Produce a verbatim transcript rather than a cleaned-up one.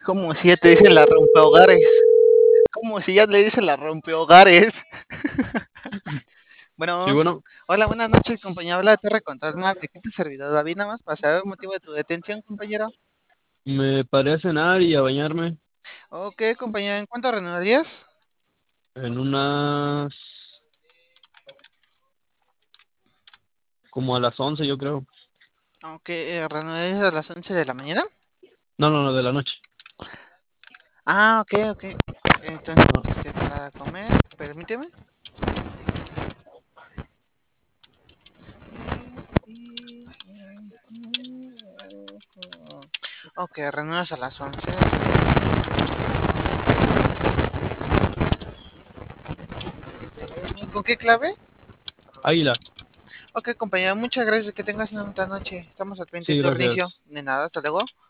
Como si ya te dicen la rompehogares. Como si ya le dicen la rompehogares. Sí, Bueno, bueno, hola, buenas noches, compañero. Habla de Torre Control. ¿De qué te servidor David? Nada más para saber el motivo de tu detención, compañero. me paré a cenar y a bañarme Ok, compañero, ¿en cuánto reanudarías? en unas como a las once, yo creo. Ok, eh, ¿reanudarías a las once de la mañana? No, no, no, de la noche. Ah, ok, ok. Entonces, Ah, este, para comer, permíteme. Ok, reanudas a las once. ¿Con qué clave? Águila. Ok, compañero, muchas gracias. Que tengas una bonita noche. Estamos al pendiente Sí, de tu inicio. gracias. De nada, hasta luego.